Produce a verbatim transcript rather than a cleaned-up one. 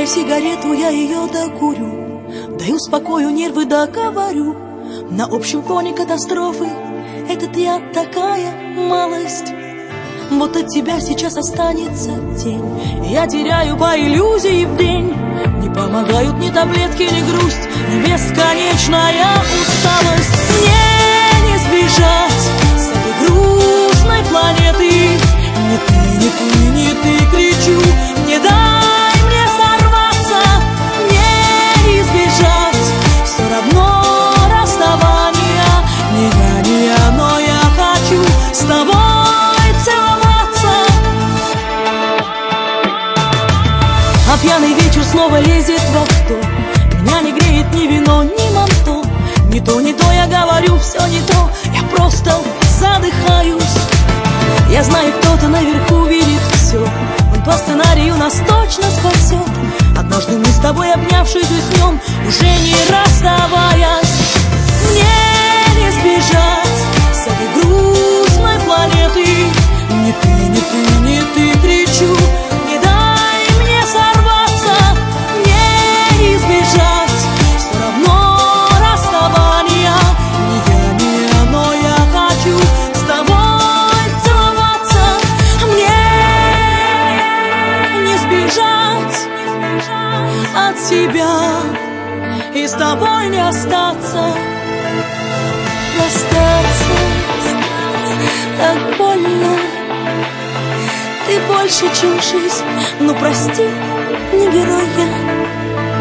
Дай сигарету, я ее докурю, дай успокою нервы, договорю. На общем фоне катастрофы этот я такая малость. Вот от тебя сейчас останется тень. Я теряю по иллюзии в день. Не помогают ни таблетки, ни грусть, ни бесконечная усталость. Мне не сбежать с этой грустной планеты. Не ты, не ты, не ты, кричу. Не дай мне сорваться. Мне не избежать все равно расставания. Не я, не я, но я хочу с тобой целоваться. А пьяный вечер снова лезет в окно. Меня не греет ни вино, ни манто. Не то, не то, я говорю, все не то. Я просто задыхаюсь. Я знаю, кто-то наверху видит все. Он по сценарию нас точно спасет. Однажды мы с тобой, обнявшись, уснем, уже не расставаясь. Мне не сбежать с этой грустной планеты. Не ты, не ты, не ты, кричу. Не дай мне сорваться. Мне не избежать все равно расставания. Не я, не я, но я хочу с тобой целоваться. Мне не сбежать от тебя и с тобой не остаться. Расстаться так больно. Ты больше, чем жизнь. Ну прости, не герой я.